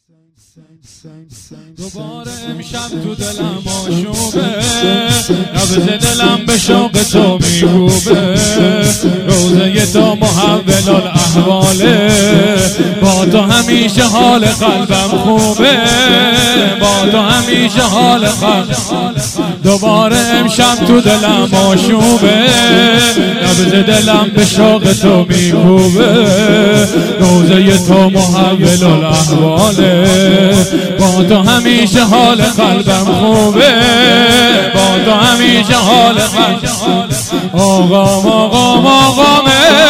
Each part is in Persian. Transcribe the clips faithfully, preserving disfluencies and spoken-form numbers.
دوباره امشب تو دلم آشوبه، نبض دلم به شوق تو میکوبه. روزه تو محول الاحواله، با تو همیشه حال قلبم خوبه، با تو همیشه حال قلبم. دوباره امشب تو دلم آشوبه، نبض دلم به شوق تو میکوبه. روزه تو محول الاحواله، با تو همیشه حال قلبم خوبه، با تو همیشه حال قلبم. آقام آقام آقام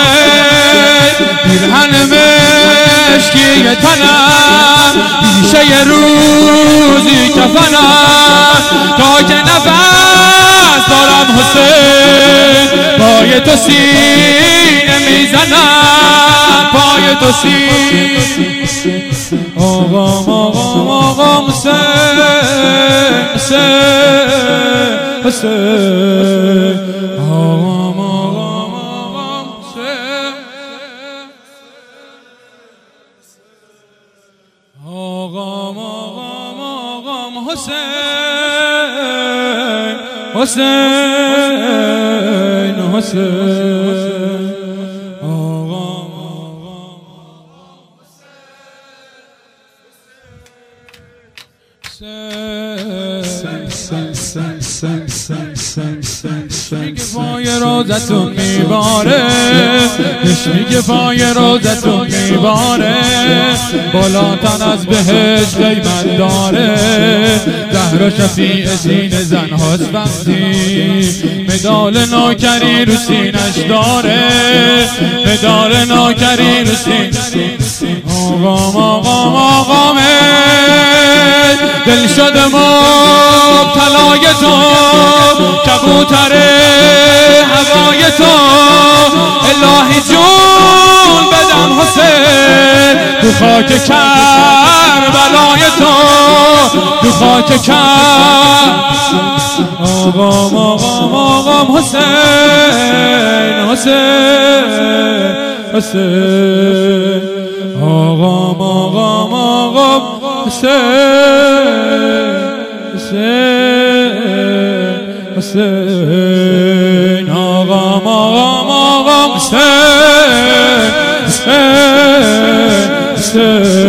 پیرهن مشکی تنم، پیشه ی روزی کفنم، تا که نفس دارم حسین پای تو سینه میزنم، پای تو سینه. آقام آقام آقام حسین حسین حسین، آقام آقام آقام حسین، آقام آقام آقام حسین حسین حسین، آقام میگه پای روزتون میباره، میگه پای روزتون میباره، بالاتن از بهشت قیمت داره. زهرا شفیع زین زن هاست وقتی، مدال ناکری رو سینش داره، مدال ناکری رو سینش. آقام آقام آقام دل شده مبتلای تو، کبوتر هوای تو، الهی جون بدم حسین تو خاک کربلای تو، تو خاک کربلای. آقام آقام آقام حسین حسین حسین، آقام آقام آقام حسین حسین حسین، آقام آقام آقام حسین حسین حسین.